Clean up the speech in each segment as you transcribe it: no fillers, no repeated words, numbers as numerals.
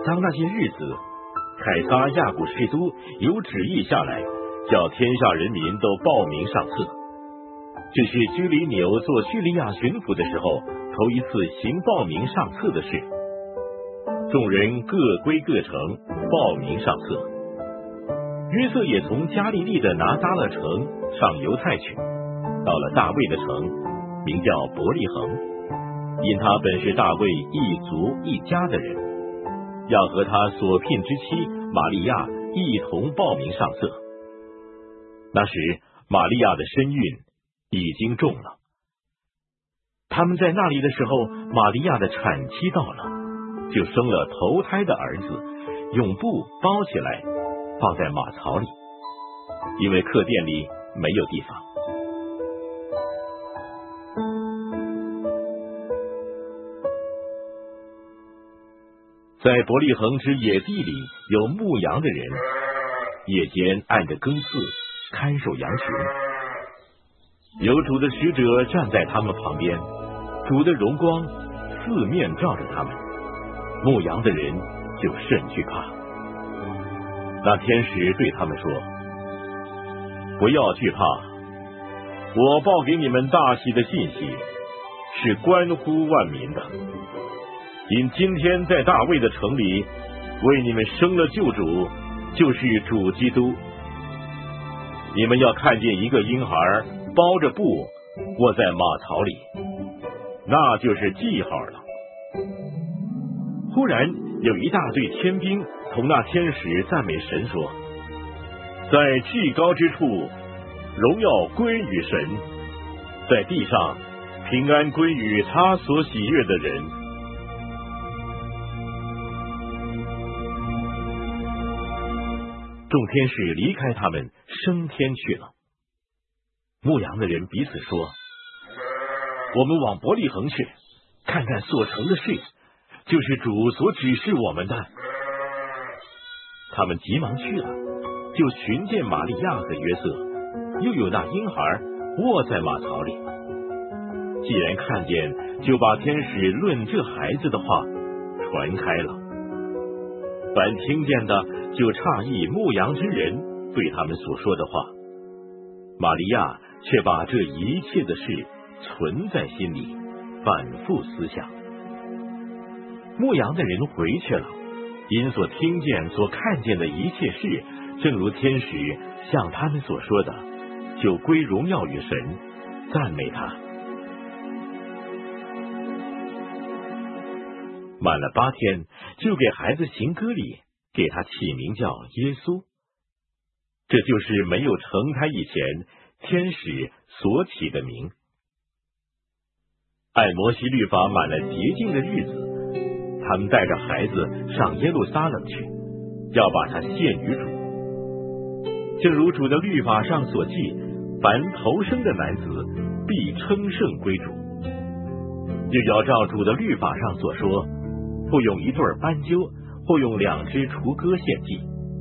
当那些日子，凯撒亚古士都有旨意下来，叫天下人民都报名上册。这是居里纽做叙利亚巡抚的时候头一次行报名上册的事。众人各归各城，报名上册。约瑟也从加利利的拿撒勒城上犹太去，到了大卫的城，名叫伯利恒，因他本是大卫一族一家的人，要和他所聘之妻玛利亚一同报名上册。那时玛利亚的身孕已经重了。他们在那里的时候，玛利亚的产期到了，就生了头胎的儿子，用布包起来，放在马槽里，因为客店里没有地方。在伯利恒之野地里有牧羊的人，夜间按着更次看守羊群。有主的使者站在他们旁边，主的荣光四面照着他们，牧羊的人就甚惧怕。那天使对他们说：不要惧怕，我报给你们大喜的信息，是关乎万民的。因今天在大卫的城里为你们生了救主，就是主基督。你们要看见一个婴孩包着布卧在马槽里，那就是记号了。忽然有一大队天兵同那天使赞美神说：在至高之处荣耀归于神，在地上平安归于他所喜悦的人。众天使离开他们，升天去了。牧羊的人彼此说：我们往伯利恒去，看看所成的事，就是主所指示我们的。他们急忙去了，就寻见玛利亚和约瑟，又有那婴孩卧在马槽里。既然看见，就把天使论这孩子的话传开了。凡听见的就诧异牧羊之人对他们所说的话。玛利亚却把这一切的事存在心里，反复思想。牧羊的人回去了，因所听见所看见的一切事，正如天使向他们所说的，就归荣耀于神，赞美他。满了8天，就给孩子行割礼，给他起名叫耶稣。这就是没有成胎以前天使所起的名。按摩西律法满了洁净的日子，他们带着孩子上耶路撒冷去，要把他献于主。正如主的律法上所记，凡头生的男子必称圣归主。又要照主的律法上所说，或用1对斑鸠，或用2只雏鸽献祭。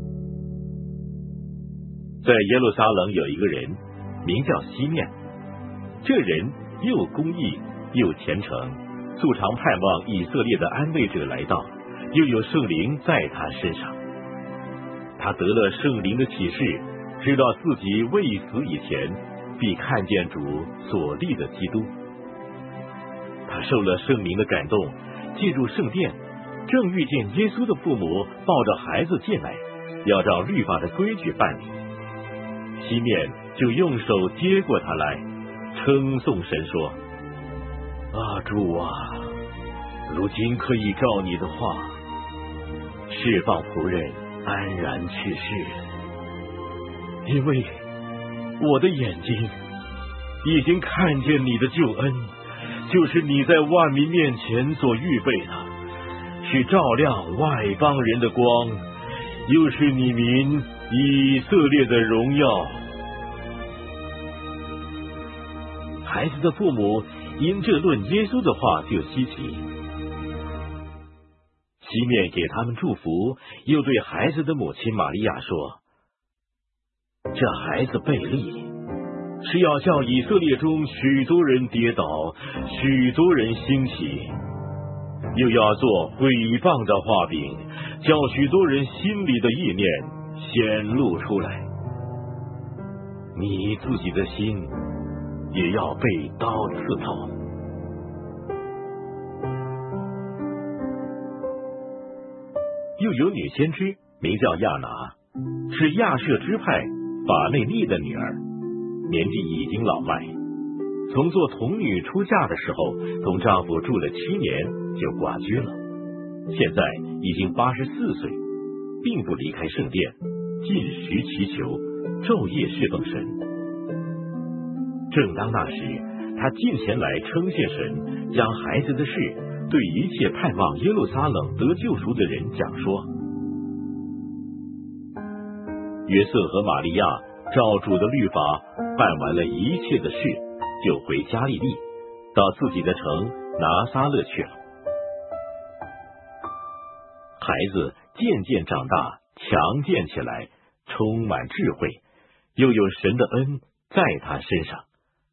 在耶路撒冷有一个人，名叫西面，这人又公义又虔诚，素常盼望以色列的安慰者来到，又有圣灵在他身上。他得了圣灵的启示，知道自己未死以前必看见主所立的基督。他受了圣灵的感动，进入圣殿，正遇见耶稣的父母抱着孩子进来，要照律法的规矩办理。西面就用手接过他来，称颂神说：啊，主啊，如今可以照你的话，释放仆人安然去世，因为我的眼睛已经看见你的救恩，就是你在万民面前所预备的，是照亮外邦人的光，又是你民以色列的荣耀。孩子的父母因这论耶稣的话就稀奇。西面给他们祝福，又对孩子的母亲玛利亚说：这孩子贝利是要叫以色列中许多人跌倒，许多人兴起，又要做毁谤的画饼， 叫许多人心里的意念显露出来。你自己的心也要被刀刺透。又有女先知名叫亚拿，是亚设支派法内利的女儿，年纪已经老迈，从做童女出嫁的时候，同丈夫住了7年就寡居了，现在已经84岁，并不离开圣殿，禁食祈求，昼夜侍奉神。正当那时，他近前来称谢神，将孩子的事对一切盼望耶路撒冷得救赎的人讲说。约瑟和玛利亚照主的律法办完了一切的事，就回加利利，到自己的城拿撒勒去了。孩子渐渐长大，强健起来，充满智慧，又有神的恩在他身上。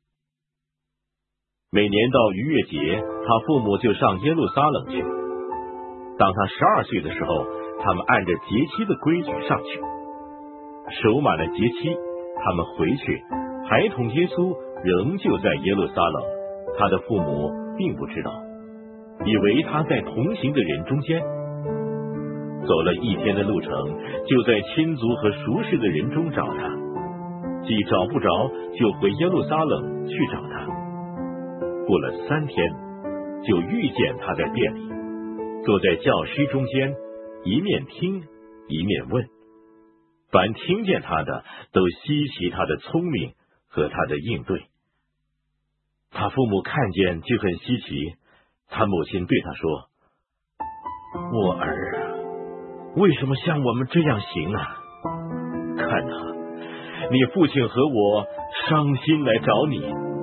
每年到逾越节，他父母就上耶路撒冷去。当他12岁的时候，他们按着节期的规矩上去，守满了节期，他们回去，孩童耶稣仍旧在耶路撒冷，他的父母并不知道，以为他在同行的人中间。走了1天的路程，就在亲族和熟识的人中找他，既找不着，就回耶路撒冷去找他。过了3天，就遇见他在店里，坐在教师中间，一面听一面问。凡听见他的，都稀奇他的聪明和他的应对。他父母看见就很稀奇，他母亲对他说：“我儿啊，为什么像我们这样行啊？看啊，你父亲和我伤心来找你。”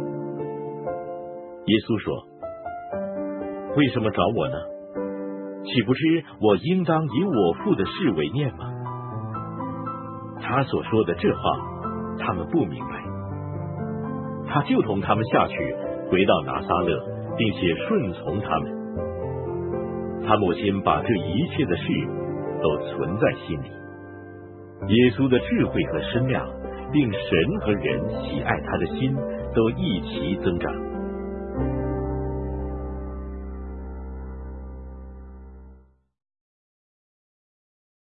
耶稣说：“为什么找我呢？岂不知我应当以我父的事为念吗？”他所说的这话，他们不明白。他就同他们下去，回到拿撒勒，并且顺从他们。他母亲把这一切的事都存在心里。耶稣的智慧和身量，并神和人喜爱他的心，都一齐增长。